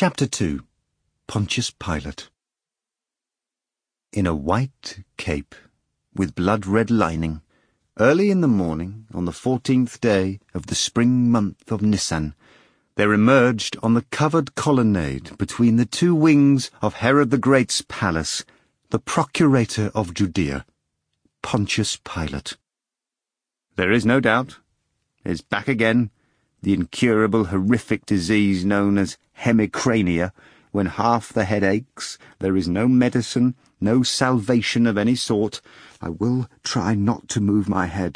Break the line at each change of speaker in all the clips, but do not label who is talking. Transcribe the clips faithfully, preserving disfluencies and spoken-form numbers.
Chapter two. Pontius Pilate. In a white cape, with blood-red lining, early in the morning, on the fourteenth day of the spring month of Nisan, there emerged on the covered colonnade between the two wings of Herod the Great's palace the procurator of Judea, Pontius Pilate. There is no doubt, is back again, the incurable horrific disease known as hemicrania. When half the head aches, there is no medicine, no salvation of any sort. I will try not to move my head.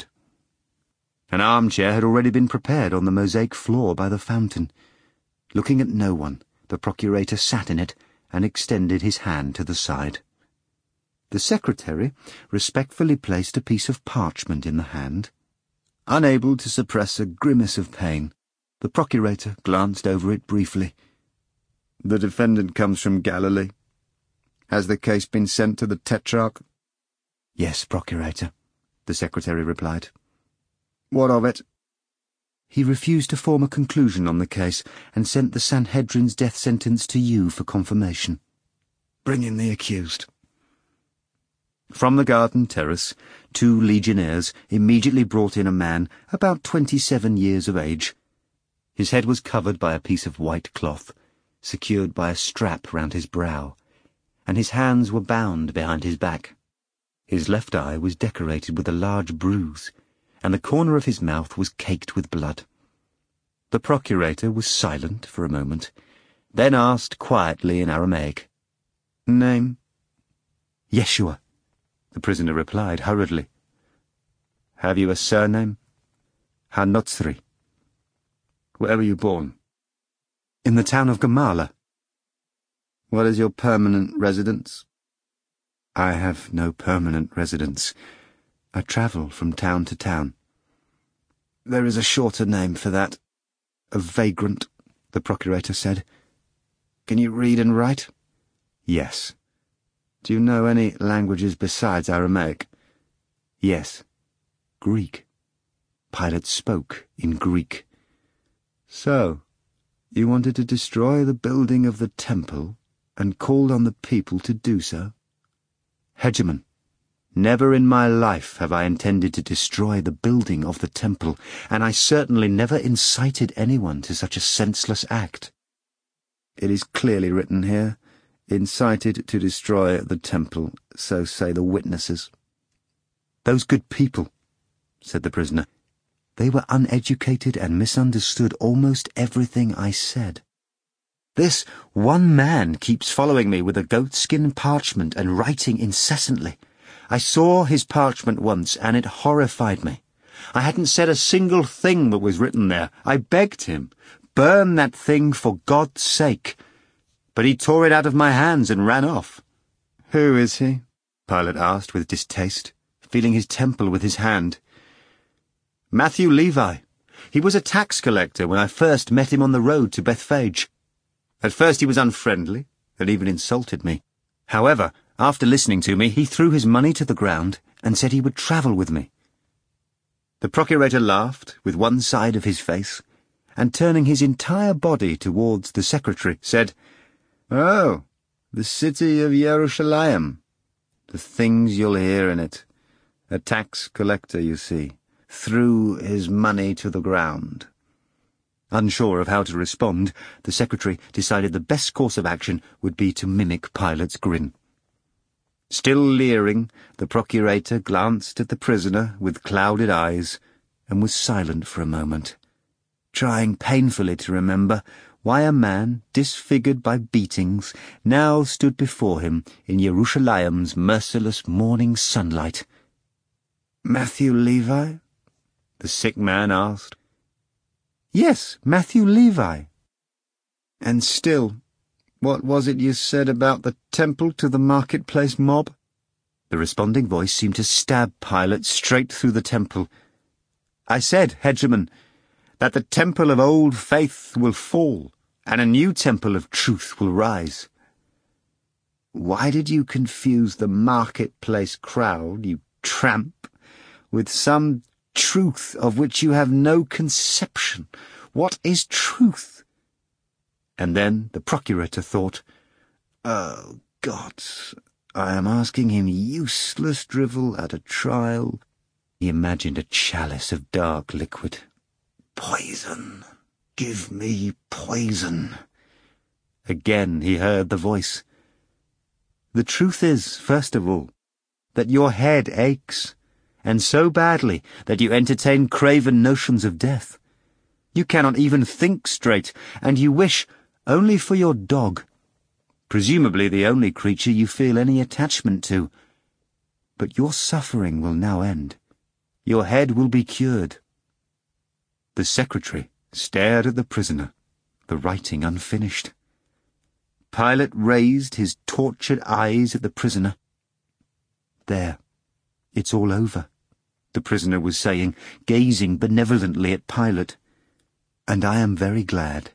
An armchair had already been prepared on the mosaic floor by the fountain. Looking at no one, the procurator sat in it and extended his hand to the side. The secretary respectfully placed a piece of parchment in the hand. Unable to suppress a grimace of pain, the procurator glanced over it briefly. The defendant comes from Galilee. Has the case been sent to the Tetrarch? Yes, procurator, the secretary replied. What of it? He refused to form a conclusion on the case and sent the Sanhedrin's death sentence to you for confirmation. Bring in the accused. From the garden terrace, two legionnaires immediately brought in a man about twenty-seven years of age. His head was covered by a piece of white cloth, secured by a strap round his brow, and his hands were bound behind his back. His left eye was decorated with a large bruise, and the corner of his mouth was caked with blood. The procurator was silent for a moment, then asked quietly in Aramaic, Name? Yeshua, the prisoner replied hurriedly. Have you a surname? Hanotzri. Where were you born? In the town of Gamala. What is your permanent residence? I have no permanent residence. I travel from town to town. There is a shorter name for that. A vagrant, the procurator said. Can you read and write? Yes. Do you know any languages besides Aramaic? Yes. Greek. Pilate spoke in Greek. So, you wanted to destroy the building of the temple and called on the people to do so? Hegemon, never in my life have I intended to destroy the building of the temple, and I certainly never incited anyone to such a senseless act. It is clearly written here, incited to destroy the temple, so say the witnesses. Those good people, said the prisoner. They were uneducated and misunderstood almost everything I said. This one man keeps following me with a goatskin parchment and writing incessantly. I saw his parchment once, and it horrified me. I hadn't said a single thing that was written there. I begged him, burn that thing for God's sake. But he tore it out of my hands and ran off. Who is he? Pilate asked with distaste, feeling his temple with his hand. Matthew Levi. He was a tax collector when I first met him on the road to Bethphage. At first he was unfriendly, and even insulted me. However, after listening to me, he threw his money to the ground and said he would travel with me. The procurator laughed with one side of his face, and turning his entire body towards the secretary, said, Oh, the city of Jerusalem. The things you'll hear in it. A tax collector, you see, threw his money to the ground. Unsure of how to respond, the secretary decided the best course of action would be to mimic Pilate's grin. Still leering, the procurator glanced at the prisoner with clouded eyes and was silent for a moment, trying painfully to remember why a man disfigured by beatings now stood before him in Jerusalem's merciless morning sunlight. Matthew Levi? The sick man asked. Yes, Matthew Levi. And still, what was it you said about the temple to the marketplace mob? The responding voice seemed to stab Pilate straight through the temple. I said, Hegemon, that the temple of old faith will fall, and a new temple of truth will rise. Why did you confuse the marketplace crowd, you tramp, with some truth of which you have no conception? What is truth? And then the procurator thought, "Oh, God, I am asking him useless drivel at a trial." He imagined a chalice of dark liquid. "Poison! Give me poison!" Again he heard the voice. "The truth is, first of all, that your head aches, and so badly that you entertain craven notions of death. You cannot even think straight, and you wish only for your dog, presumably the only creature you feel any attachment to. But your suffering will now end. Your head will be cured." The secretary stared at the prisoner, the writing unfinished. Pilate raised his tortured eyes at the prisoner. "There, it's all over," the prisoner was saying, gazing benevolently at Pilate. "And I am very glad.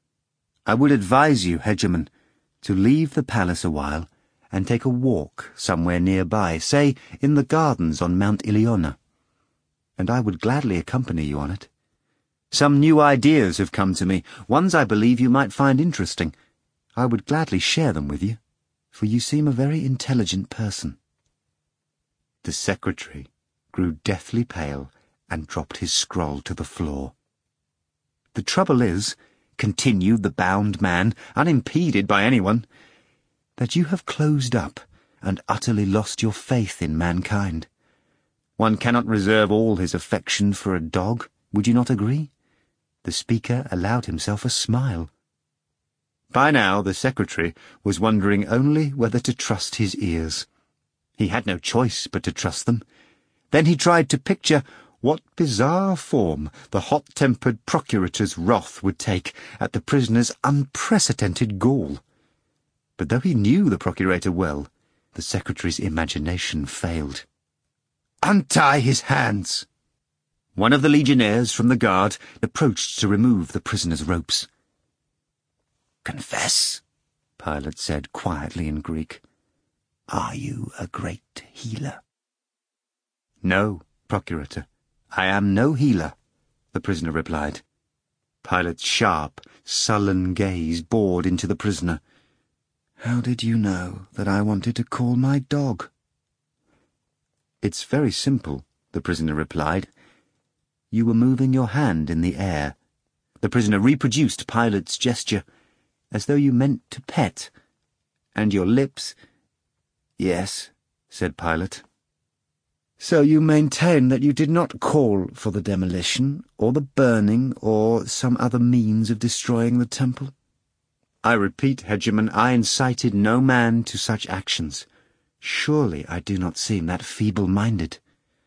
I would advise you, Hegemon, to leave the palace a while and take a walk somewhere nearby, say in the gardens on Mount Iliona. And I would gladly accompany you on it. Some new ideas have come to me, ones I believe you might find interesting. I would gladly share them with you, for you seem a very intelligent person." The secretary grew deathly pale and dropped his scroll to the floor. "The trouble is," continued the bound man, unimpeded by anyone, "that you have closed up and utterly lost your faith in mankind. One cannot reserve all his affection for a dog, would you not agree?" The speaker allowed himself a smile. By now the secretary was wondering only whether to trust his ears. He had no choice but to trust them. Then he tried to picture what bizarre form the hot-tempered procurator's wrath would take at the prisoner's unprecedented gall. But though he knew the procurator well, the secretary's imagination failed. "Untie his hands!" One of the legionnaires from the guard approached to remove the prisoner's ropes. "Confess," Pilate said quietly in Greek. "Are you a great healer?" "No, procurator, I am no healer," the prisoner replied. Pilate's sharp, sullen gaze bored into the prisoner. "How did you know that I wanted to call my dog?" "It's very simple," the prisoner replied. "You were moving your hand in the air." The prisoner reproduced Pilate's gesture, as though you meant to pet. "And your lips—" "Yes," said Pilate. "So you maintain that you did not call for the demolition, or the burning, or some other means of destroying the temple?" "I repeat, Hegemon, I incited no man to such actions. Surely I do not seem that feeble-minded."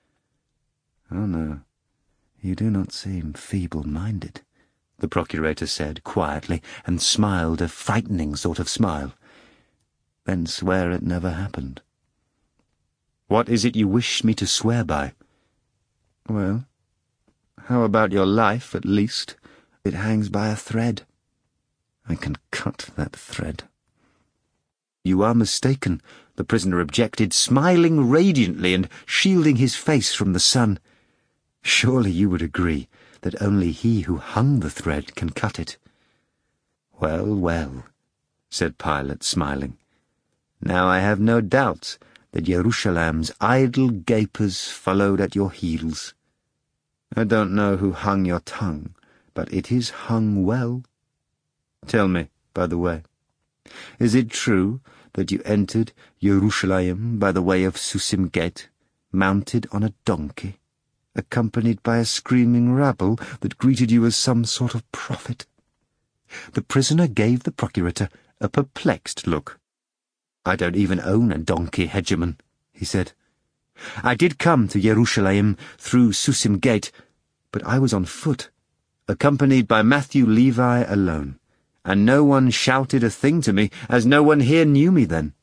"Oh, no, you do not seem feeble-minded," the procurator said quietly, and smiled a frightening sort of smile. "Then swear it never happened." "What is it you wish me to swear by?" "Well, how about your life, at least? It hangs by a thread. I can cut that thread." "You are mistaken," the prisoner objected, smiling radiantly and shielding his face from the sun. "Surely you would agree that only he who hung the thread can cut it." "Well, well," said Pilate, smiling. "Now I have no doubt that Jerusalem's idle gapers followed at your heels. I don't know who hung your tongue, but it is hung well. Tell me, by the way, is it true that you entered Jerusalem by the way of Susim Gate, mounted on a donkey, accompanied by a screaming rabble that greeted you as some sort of prophet?" The prisoner gave the procurator a perplexed look. "I don't even own a donkey, Hegemon," he said. "I did come to Jerusalem through Susim Gate, but I was on foot, accompanied by Matthew Levi alone, and no one shouted a thing to me, as no one here knew me then."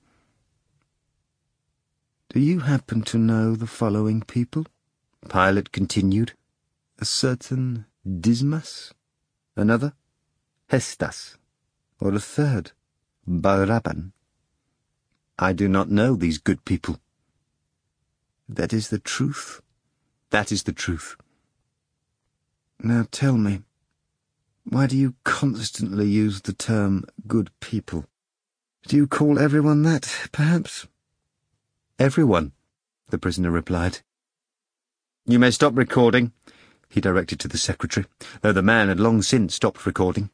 "Do you happen to know the following people?" Pilate continued. "A certain Dismas, another Hestas, or a third Baraban?" "I do not know these good people." "That is the truth?" "That is the truth." "Now tell me, Why do you constantly use the term good people? Do you call everyone that, perhaps? Everyone, the prisoner replied. You may stop recording, he directed to the secretary, though the man had long since stopped recording.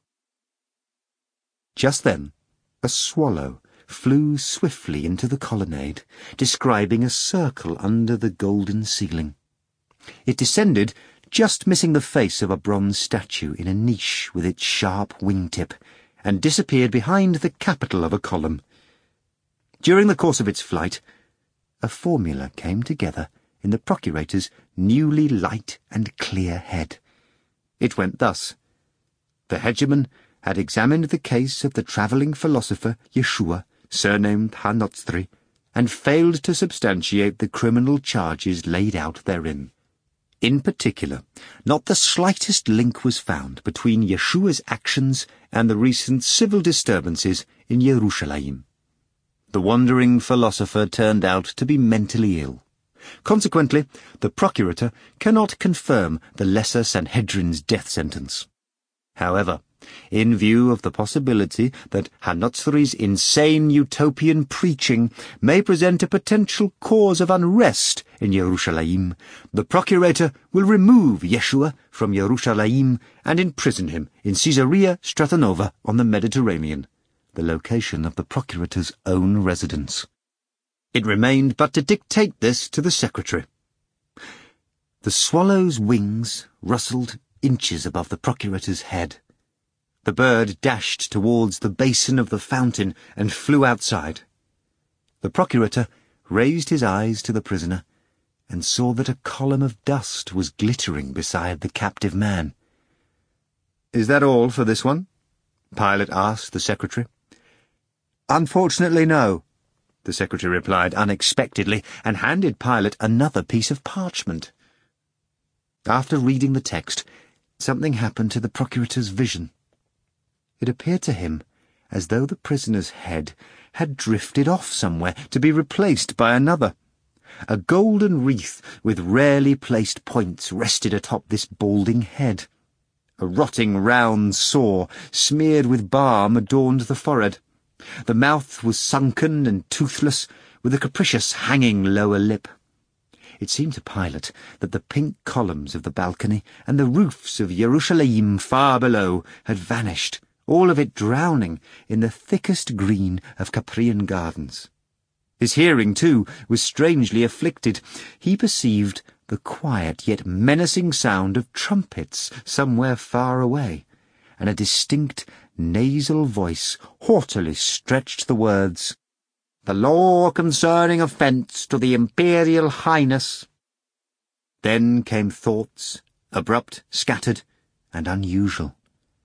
Just then, a swallow flew swiftly into the colonnade, describing a circle under the golden ceiling. It descended, just missing the face of a bronze statue in a niche with its sharp wingtip, and disappeared behind the capital of a column. During the course of its flight, a formula came together in the procurator's newly light and clear head. It went thus. The hegemon had examined the case of the travelling philosopher Yeshua, surnamed Hanotzri, and failed to substantiate the criminal charges laid out therein. In particular, not the slightest link was found between Yeshua's actions and the recent civil disturbances in Yerushalayim. The wandering philosopher turned out to be mentally ill. Consequently, the procurator cannot confirm the Lesser Sanhedrin's death sentence. However, in view of the possibility that Hanotzri's insane utopian preaching may present a potential cause of unrest in Yerushalayim, the procurator will remove Yeshua from Yerushalayim and imprison him in Caesarea Strathanova on the Mediterranean, the location of the procurator's own residence. It remained but to dictate this to the secretary. The swallow's wings rustled inches above the procurator's head. The bird dashed towards the basin of the fountain and flew outside. The procurator raised his eyes to the prisoner and saw that a column of dust was glittering beside the captive man. "Is that all for this one?" Pilate asked the secretary. "Unfortunately, no," the secretary replied unexpectedly, and handed Pilate another piece of parchment. After reading the text, something happened to the procurator's vision. It appeared to him as though the prisoner's head had drifted off somewhere to be replaced by another. A golden wreath with rarely placed points rested atop this balding head. A rotting round sore, smeared with balm, adorned the forehead. The mouth was sunken and toothless, with a capricious hanging lower lip. It seemed to Pilate that the pink columns of the balcony and the roofs of Yerushalayim far below had vanished, all of it drowning in the thickest green of Caprian gardens. His hearing, too, was strangely afflicted. He perceived the quiet yet menacing sound of trumpets somewhere far away, and a distinct nasal voice haughtily stretched the words, "The law concerning offence to the Imperial Highness." Then came thoughts, abrupt, scattered, and unusual.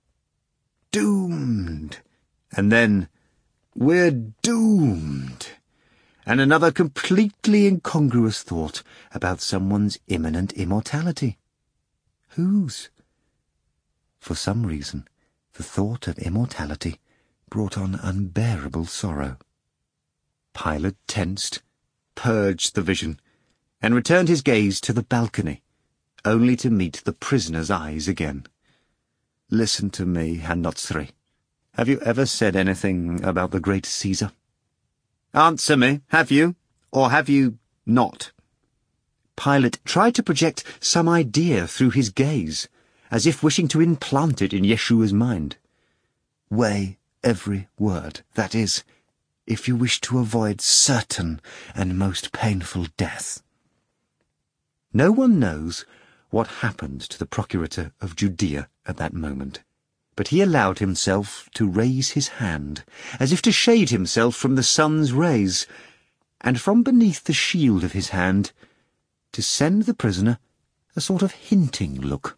"Doomed," and then, "We're doomed," and another completely incongruous thought about someone's imminent immortality. Whose? For some reason, the thought of immortality brought on unbearable sorrow. Pilate tensed, purged the vision, and returned his gaze to the balcony, only to meet the prisoner's eyes again. "Listen to me, Hanotzri. Have you ever said anything about the great Caesar? Answer me, have you, or have you not?" Pilate tried to project some idea through his gaze, as if wishing to implant it in Yeshua's mind. "Weigh every word, that is, if you wish to avoid certain and most painful death." No one knows what happened to the procurator of Judea at that moment, but he allowed himself to raise his hand, as if to shade himself from the sun's rays, and from beneath the shield of his hand to send the prisoner a sort of hinting look.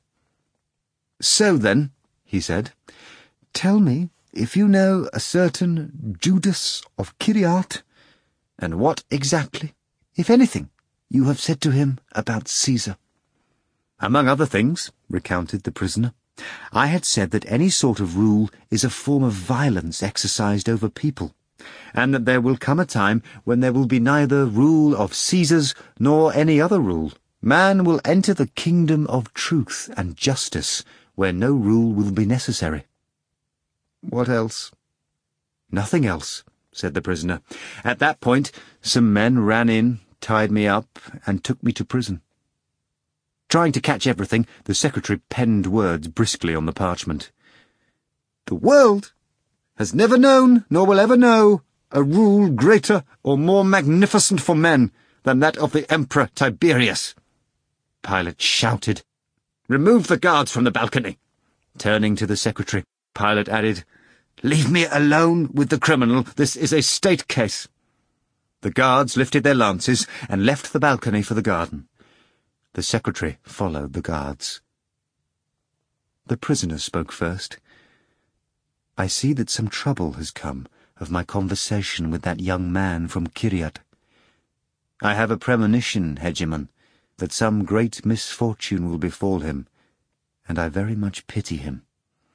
"So then," he said, "tell me if you know a certain Judas of Kiriat, and what exactly, if anything, you have said to him about Caesar." "Among other things," recounted the prisoner, "I had said that any sort of rule is a form of violence exercised over people, and that there will come a time when there will be neither rule of Caesars nor any other rule. Man will enter the kingdom of truth and justice where no rule will be necessary." "What else?" "Nothing else," said the prisoner. "At that point, some men ran in, tied me up, and took me to prison." Trying to catch everything, the secretary penned words briskly on the parchment. "The world has never known, nor will ever know, a rule greater or more magnificent for men than that of the Emperor Tiberius." Pilate shouted, "Remove the guards from the balcony." Turning to the secretary, Pilate added, "Leave me alone with the criminal. This is a state case." The guards lifted their lances and left the balcony for the garden. The secretary followed the guards. The prisoner spoke first. "I see that some trouble has come of my conversation with that young man from Kiryat. I have a premonition, Hegemon, that some great misfortune will befall him, and I very much pity him."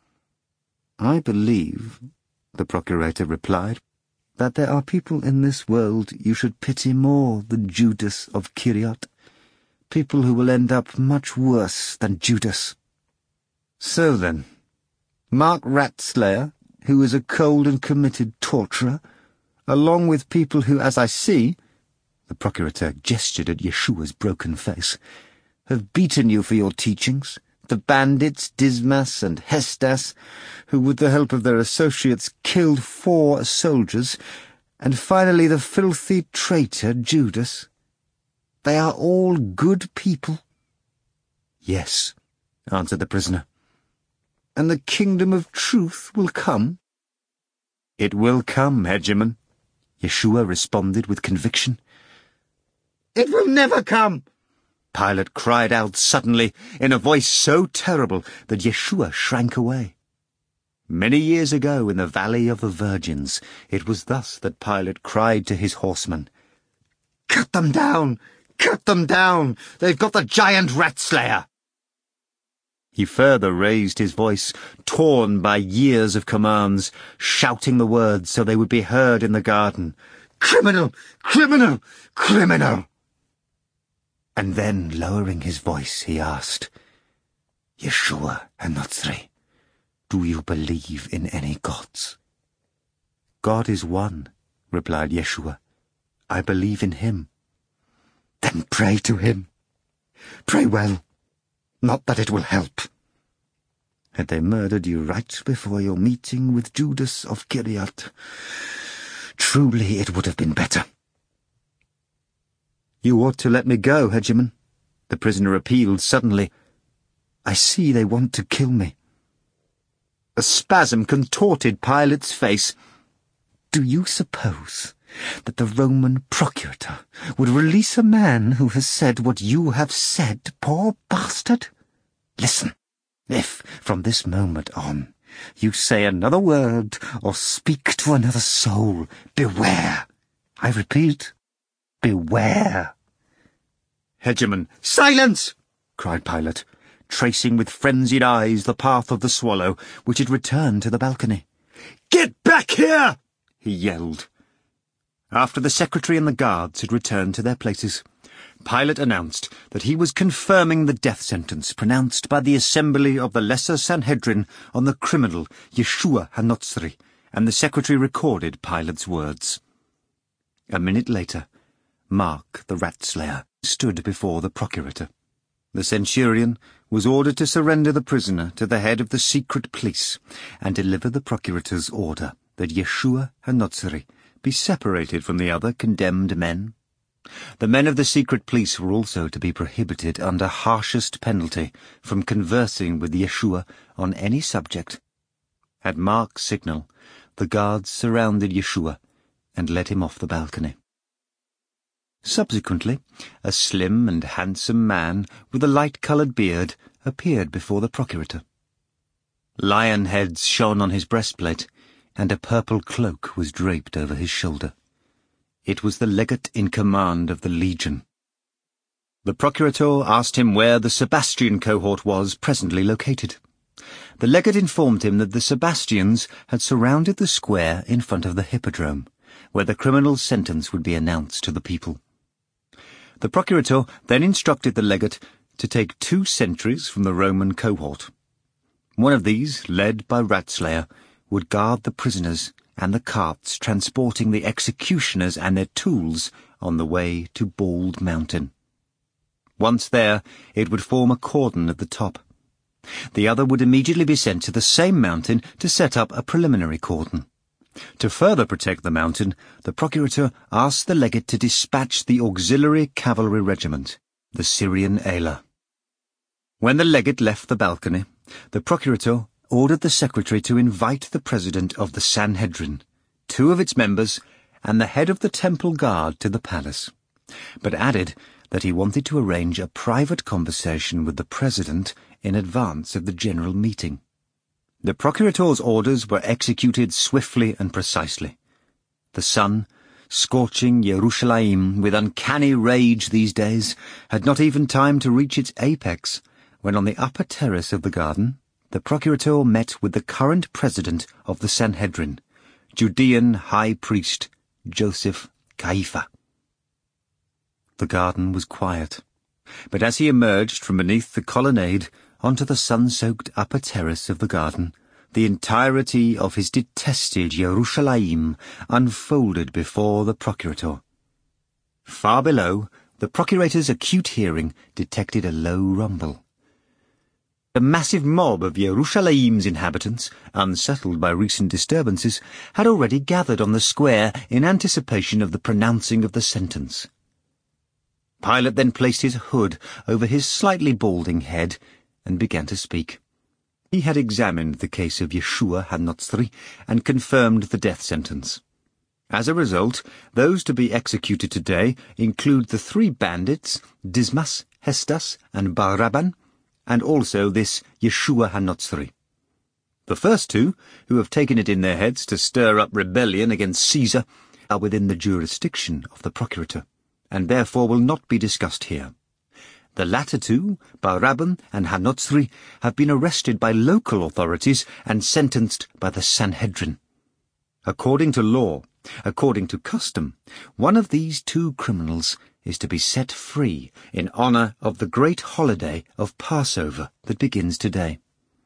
"I believe," the procurator replied, "that there are people in this world you should pity more than Judas of Kiryat, people who will end up much worse than Judas." "So then, Mark Ratslayer, who is a cold and committed torturer, along with people who, as I see," the procurator gestured at Yeshua's broken face, "have beaten you for your teachings, the bandits Dismas and Hestas, who with the help of their associates killed four soldiers, and finally the filthy traitor Judas. They are all good people." "Yes," answered the prisoner. "And the kingdom of truth will come?" "It will come, Hegemon," Yeshua responded with conviction. "It will never come!" Pilate cried out suddenly, in a voice so terrible that Yeshua shrank away. Many years ago in the Valley of the Virgins, it was thus that Pilate cried to his horsemen, "Cut them down! Cut them down! They've got the giant Ratslayer!" He further raised his voice, torn by years of commands, shouting the words so they would be heard in the garden. "Criminal! Criminal! Criminal!" And then, lowering his voice, he asked, "Yeshua HaNotzri, do you believe in any gods?" "God is one," replied Yeshua. "I believe in him." "Then pray to him. Pray well. Not that it will help. Had they murdered you right before your meeting with Judas of Kiryat, truly it would have been better." "You ought to let me go, Hegemon," the prisoner appealed suddenly. "I see they want to kill me." A spasm contorted Pilate's face. "Do you suppose that the Roman procurator would release a man who has said what you have said, poor bastard? Listen, if, from this moment on, you say another word or speak to another soul, beware. I repeat, beware." "Hegemon, silence!" cried Pilate, tracing with frenzied eyes the path of the swallow, which had returned to the balcony. "Get back here!" he yelled. After the secretary and the guards had returned to their places, Pilate announced that he was confirming the death sentence pronounced by the assembly of the Lesser Sanhedrin on the criminal Yeshua HaNotzri, and the secretary recorded Pilate's words. A minute later, Mark the Ratslayer stood before the procurator. The centurion was ordered to surrender the prisoner to the head of the secret police and deliver the procurator's order that Yeshua HaNotzri be separated from the other condemned men. The men of the secret police were also to be prohibited under harshest penalty from conversing with Yeshua on any subject. At Mark's signal, the guards surrounded Yeshua and led him off the balcony. Subsequently, a slim and handsome man with a light-coloured beard appeared before the procurator. Lion heads shone on his breastplate, and a purple cloak was draped over his shoulder. It was the legate in command of the legion. The procurator asked him where the Sebastian cohort was presently located. The legate informed him that the Sebastians had surrounded the square in front of the hippodrome, where the criminal's sentence would be announced to the people. The procurator then instructed the legate to take two sentries from the Roman cohort. One of these, led by Ratslayer, would guard the prisoners and the carts transporting the executioners and their tools on the way to Bald Mountain. Once there, it would form a cordon at the top. The other would immediately be sent to the same mountain to set up a preliminary cordon. To further protect the mountain, the procurator asked the legate to dispatch the auxiliary cavalry regiment, the Syrian Eila. When the legate left the balcony, the procurator ordered the secretary to invite the president of the Sanhedrin, two of its members, and the head of the temple guard to the palace, but added that he wanted to arrange a private conversation with the president in advance of the general meeting. The procurator's orders were executed swiftly and precisely. The sun, scorching Yerushalayim with uncanny rage these days, had not even time to reach its apex when on the upper terrace of the garden the procurator met with the current president of the Sanhedrin, Judean high priest Joseph Caiapha. The garden was quiet, but as he emerged from beneath the colonnade onto the sun-soaked upper terrace of the garden, the entirety of his detested Yerushalayim unfolded before the procurator. Far below, the procurator's acute hearing detected a low rumble. A massive mob of Yerushalayim's inhabitants, unsettled by recent disturbances, had already gathered on the square in anticipation of the pronouncing of the sentence. Pilate then placed his hood over his slightly balding head and began to speak. He had examined the case of Yeshua HaNotzri and confirmed the death sentence. As a result, those to be executed today include the three bandits, Dismas, Hestas, and Bar-Rabban, and also this Yeshua HaNotzri. The first two, who have taken it in their heads to stir up rebellion against Caesar, are within the jurisdiction of the procurator, and therefore will not be discussed here. The latter two, Bar-Rabban and HaNotzri, have been arrested by local authorities and sentenced by the Sanhedrin. According to law, according to custom, one of these two criminals is to be set free in honor of the great holiday of Passover that begins today.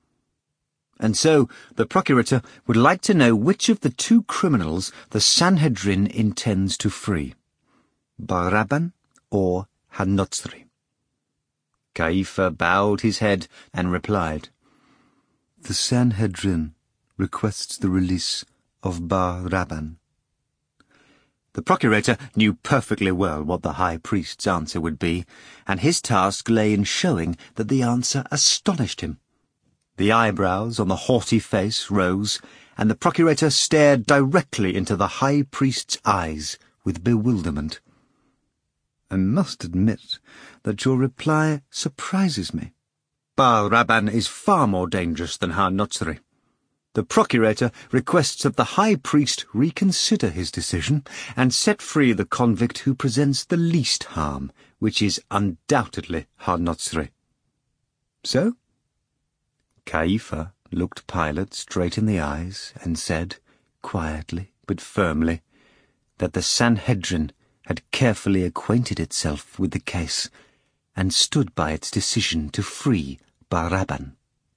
And so the procurator would like to know which of the two criminals the Sanhedrin intends to free, Bar-Rabban or HaNotzri. Caiapha bowed his head and replied, "The Sanhedrin requests the release of Bar-Rabban." The procurator knew perfectly well what the high priest's answer would be, and his task lay in showing that the answer astonished him. The eyebrows on the haughty face rose, and the procurator stared directly into the high priest's eyes with bewilderment. "I must admit that your reply surprises me. Bar-Rabban is far more dangerous than HaNotzri. The procurator requests that the high priest reconsider his decision and set free the convict who presents the least harm, which is undoubtedly HaNotzri." "So?" Caiapha looked Pilate straight in the eyes and said, quietly but firmly, that the Sanhedrin had carefully acquainted itself with the case and stood by its decision to free Bar-Rabban.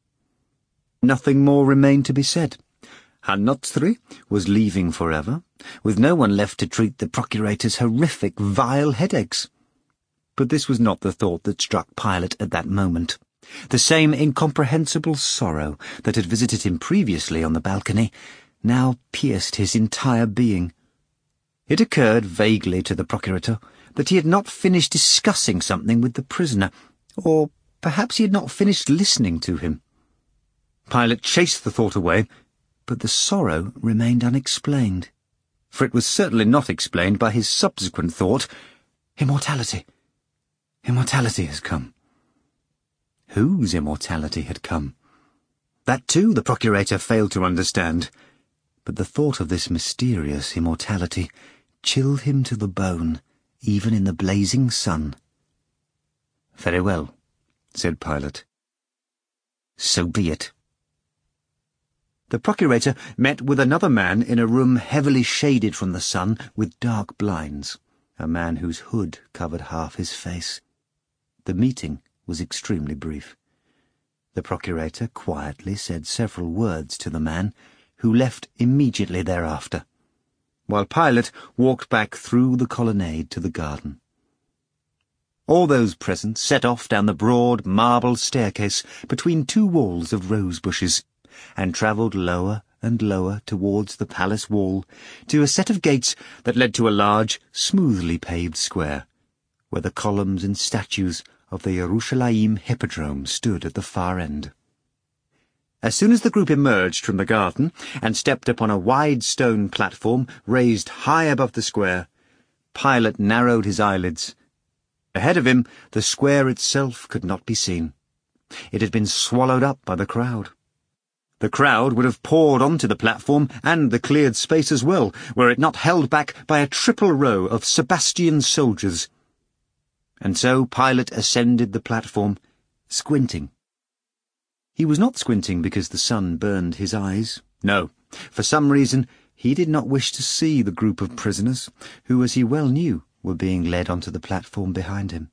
Nothing more remained to be said. HaNotzri was leaving forever, with no one left to treat the procurator's horrific, vile headaches. But this was not the thought that struck Pilate at that moment. The same incomprehensible sorrow that had visited him previously on the balcony now pierced his entire being. It occurred vaguely to the procurator that he had not finished discussing something with the prisoner, or perhaps he had not finished listening to him. Pilate chased the thought away, but the sorrow remained unexplained, for it was certainly not explained by his subsequent thought, immortality. Immortality has come. Whose immortality had come? That too the procurator failed to understand, but the thought of this mysterious immortality chilled him to the bone, even in the blazing sun. "Very well," said Pilate. "So be it." The procurator met with another man in a room heavily shaded from the sun with dark blinds, a man whose hood covered half his face. The meeting was extremely brief. The procurator quietly said several words to the man, who left immediately thereafter, while Pilate walked back through the colonnade to the garden. All those present set off down the broad marble staircase between two walls of rose bushes, and travelled lower and lower towards the palace wall, to a set of gates that led to a large, smoothly paved square, where the columns and statues of the Yerushalayim Hippodrome stood at the far end. As soon as the group emerged from the garden and stepped upon a wide stone platform raised high above the square, Pilate narrowed his eyelids. Ahead of him, the square itself could not be seen. It had been swallowed up by the crowd. The crowd would have poured onto the platform and the cleared space as well, were it not held back by a triple row of Sebastian soldiers. And so Pilate ascended the platform, squinting. He was not squinting because the sun burned his eyes. No, for some reason he did not wish to see the group of prisoners, who, as he well knew, were being led onto the platform behind him.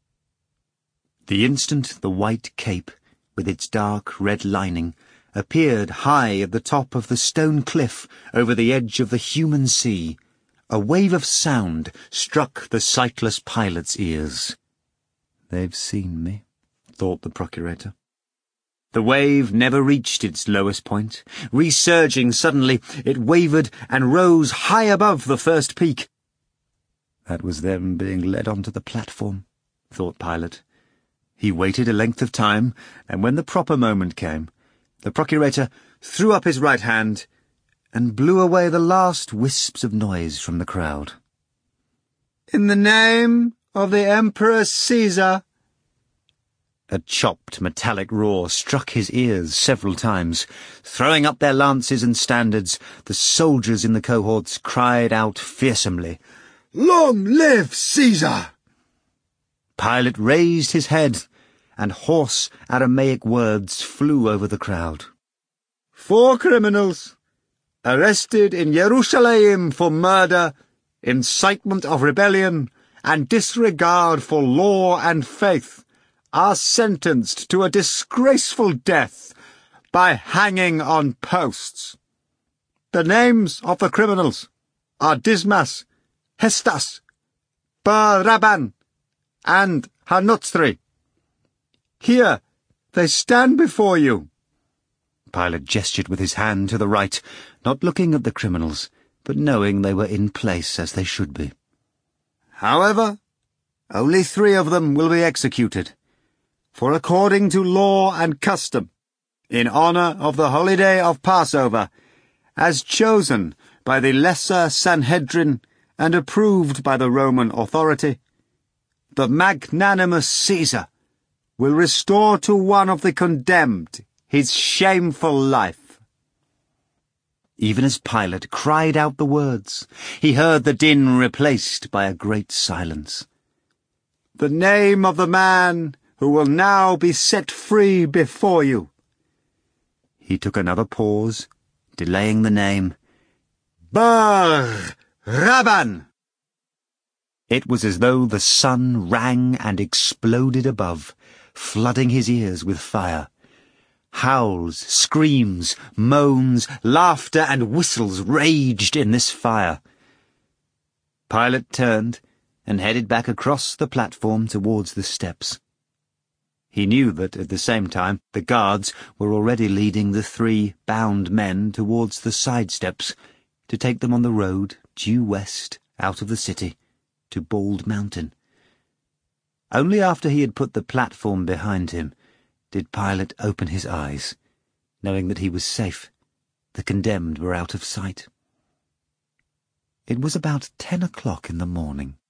The instant the white cape, with its dark red lining, appeared high at the top of the stone cliff over the edge of the human sea, a wave of sound struck the sightless Pilate's ears. "They've seen me," thought the procurator. The wave never reached its lowest point. Resurging suddenly, it wavered and rose high above the first peak. That was them being led onto the platform, thought Pilate. He waited a length of time, and when the proper moment came, the procurator threw up his right hand and blew away the last wisps of noise from the crowd. "In the name of the Emperor Caesar!" A chopped metallic roar struck his ears several times. Throwing up their lances and standards, the soldiers in the cohorts cried out fearsomely, "Long live Caesar!" Pilate raised his head, and hoarse Aramaic words flew over the crowd. "Four criminals, arrested in Yerushalayim for murder, incitement of rebellion, and disregard for law and faith, are sentenced to a disgraceful death by hanging on posts. The names of the criminals are Dismas, Hestas, Bar-Rabban, and Hanotzri. Here they stand before you." Pilate gestured with his hand to the right, not looking at the criminals, but knowing they were in place as they should be. "However, only three of them will be executed, for according to law and custom, in honour of the holiday of Passover, as chosen by the Lesser Sanhedrin and approved by the Roman authority, the magnanimous Caesar will restore to one of the condemned his shameful life." Even as Pilate cried out the words, he heard the din replaced by a great silence. "The name of the man who will now be set free before you." He took another pause, delaying the name. "Bar-Rabban!" It was as though the sun rang and exploded above, flooding his ears with fire. Howls, screams, moans, laughter, and whistles raged in this fire. Pilate turned and headed back across the platform towards the steps. He knew that, at the same time, the guards were already leading the three bound men towards the side steps to take them on the road due west out of the city to Bald Mountain. Only after he had put the platform behind him did Pilate open his eyes, knowing that he was safe. The condemned were out of sight. It was about ten o'clock in the morning.